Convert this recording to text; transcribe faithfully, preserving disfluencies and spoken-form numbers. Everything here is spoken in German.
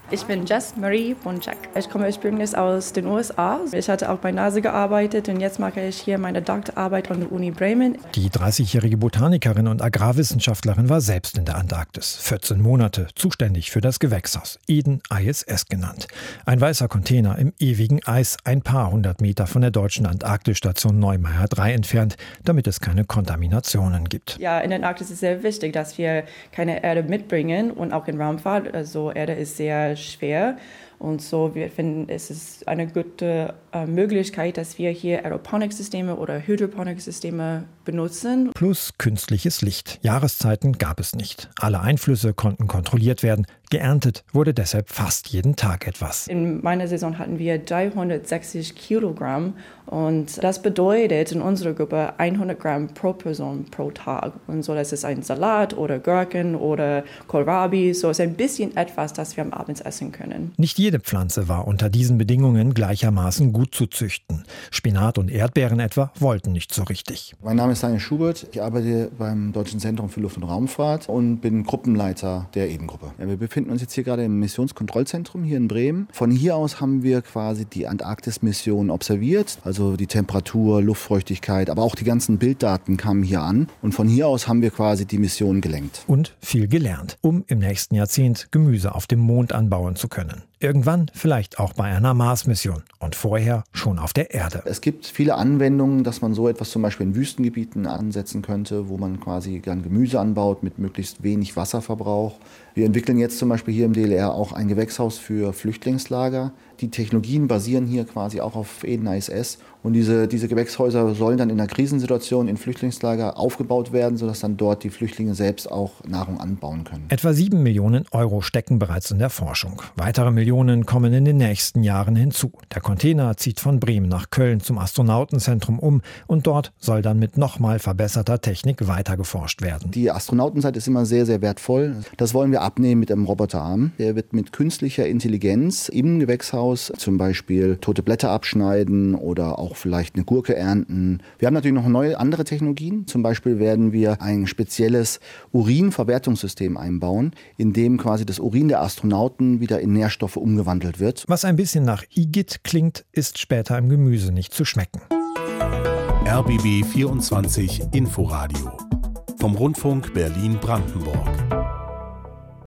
Ich bin Jess Marie Bonczak. Ich komme ursprünglich aus den U S A. Ich hatte auch bei NASA gearbeitet und jetzt mache ich hier meine Doktorarbeit an der Uni Bremen. Die dreißigjährige Botanikerin und Agrarwissenschaftlerin war selbst in der Antarktis. vierzehn Monate zuständig für das Gewächshaus, Eden I S S genannt. Ein weißer Container im ewigen Eis, ein paar hundert Meter von der deutschen Antarktisstation Neumeier drei entfernt, damit es keine Kontaminationen gibt. Ja, in der Antarktis ist es sehr wichtig, dass wir keine Erde mitbringen und auch in Raumfahrt. Also Erde ist sehr schwer. Und so, wir finden, es ist eine gute äh, Möglichkeit, dass wir hier Aeroponiksysteme oder Hydroponiksysteme benutzen. Plus künstliches Licht. Jahreszeiten gab es nicht. Alle Einflüsse konnten kontrolliert werden. Geerntet wurde deshalb fast jeden Tag etwas. In meiner Saison hatten wir dreihundertsechzig Kilogramm und das bedeutet in unserer Gruppe hundert Gramm pro Person pro Tag. Und so, das ist ein Salat oder Gurken oder Kohlrabi. So ist ein bisschen etwas, das wir am Abend essen können. Nicht jede Pflanze war unter diesen Bedingungen gleichermaßen gut zu züchten. Spinat und Erdbeeren etwa wollten nicht so richtig. Mein Name ist Daniel Schubert. Ich arbeite beim Deutschen Zentrum für Luft- und Raumfahrt und bin Gruppenleiter der Eden-Gruppe. Ja, wir befinden uns jetzt hier gerade im Missionskontrollzentrum hier in Bremen. Von hier aus haben wir quasi die Antarktis-Mission observiert. Also die Temperatur, Luftfeuchtigkeit, aber auch die ganzen Bilddaten kamen hier an. Und von hier aus haben wir quasi die Mission gelenkt. Und viel gelernt, um im nächsten Jahrzehnt Gemüse auf dem Mond anbauen zu können. Irgendwann vielleicht auch bei einer Mars-Mission und vorher schon auf der Erde. Es gibt viele Anwendungen, dass man so etwas zum Beispiel in Wüstengebieten ansetzen könnte, wo man quasi gern Gemüse anbaut mit möglichst wenig Wasserverbrauch. Wir entwickeln jetzt zum Beispiel hier im D L R auch ein Gewächshaus für Flüchtlingslager. Die Technologien basieren hier quasi auch auf Eden I S S. Und diese, diese Gewächshäuser sollen dann in einer Krisensituation in Flüchtlingslager aufgebaut werden, sodass dann dort die Flüchtlinge selbst auch Nahrung anbauen können. Etwa sieben Millionen Euro stecken bereits in der Forschung. Weitere Millionen kommen in den nächsten Jahren hinzu. Der Container zieht von Bremen nach Köln zum Astronautenzentrum um und dort soll dann mit nochmal verbesserter Technik weiter geforscht werden. Die Astronautenzeit ist immer sehr, sehr wertvoll. Das wollen wir abnehmen mit einem Roboterarm. Der wird mit künstlicher Intelligenz im Gewächshaus zum Beispiel tote Blätter abschneiden oder auch vielleicht eine Gurke ernten. Wir haben natürlich noch neue andere Technologien. Zum Beispiel werden wir ein spezielles Urinverwertungssystem einbauen, in dem quasi das Urin der Astronauten wieder in Nährstoffe umgewandelt wird. Was ein bisschen nach Igitt klingt, ist später im Gemüse nicht zu schmecken. R B B vierundzwanzig Inforadio vom Rundfunk Berlin-Brandenburg.